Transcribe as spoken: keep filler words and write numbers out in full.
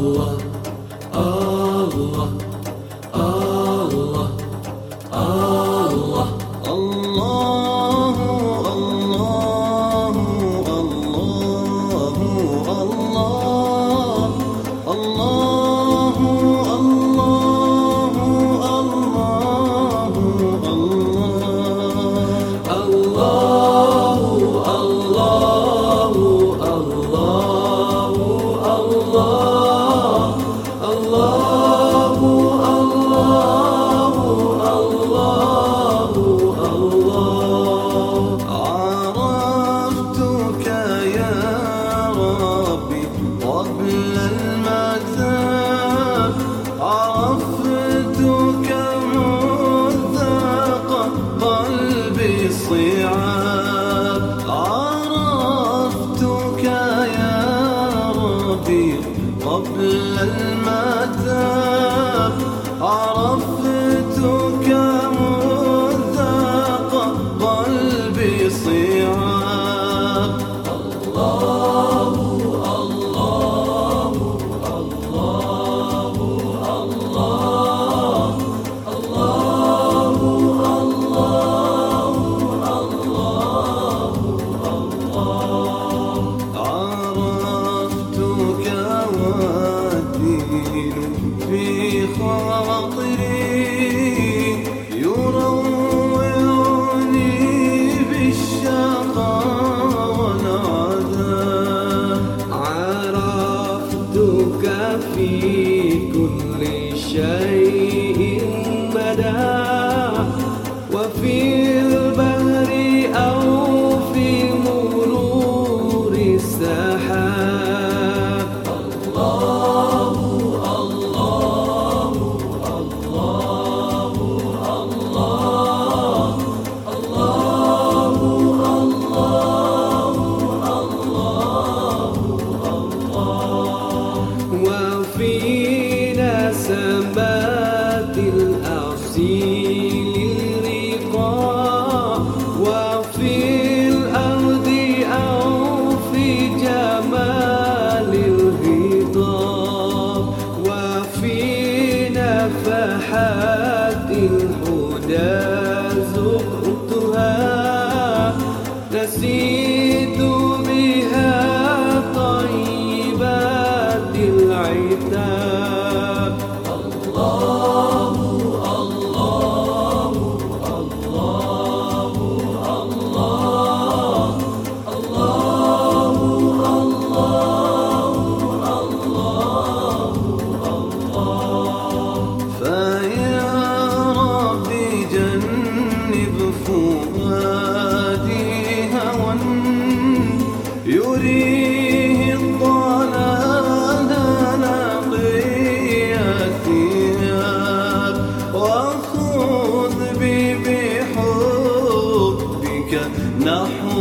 قبل المتاب عرفتك مذاق قلبي صعاب. الله الله الله الله الله عرفتك والدين في خاطري يروعني بالشقاء والعذاب. عرفتك في كل شيء بدا وفي البحر أو في مرور السحاب. الله الله الله الله الله الله وفينا سمات الأصيل الرقاء وفي الأرض أو في جمال الهضاب وفي نفحات الهدى زرتها نسيت بها طيبات العتاب. الله الله الله الله الله الله فيا ربي جنب فؤادي هوى يريه الضلال نقي الثياب وخذ بي بحبك نحو